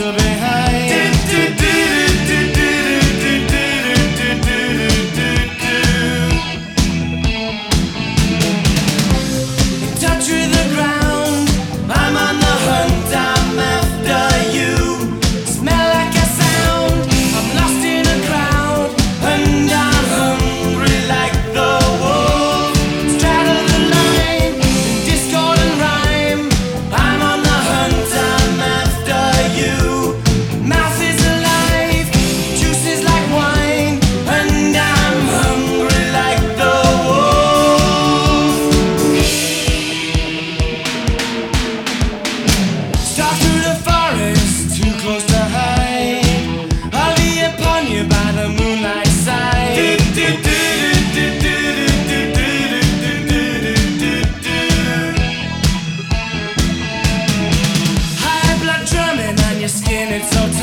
still behind. In touch with the ground, I'm on the hunt, I'm after you. Smell like a sound, I'm lost in a crowd, and I'm hungry like the wolf. Straddle the line, in discord and rhyme, I'm on the hunt, I'm after you. Mouth is alive, juice is like wine, and I'm hungry like the wolf. Stalk through the forest, too close to hide. I'll be upon you by the moonlight side. High blood drumming on your skin, it's so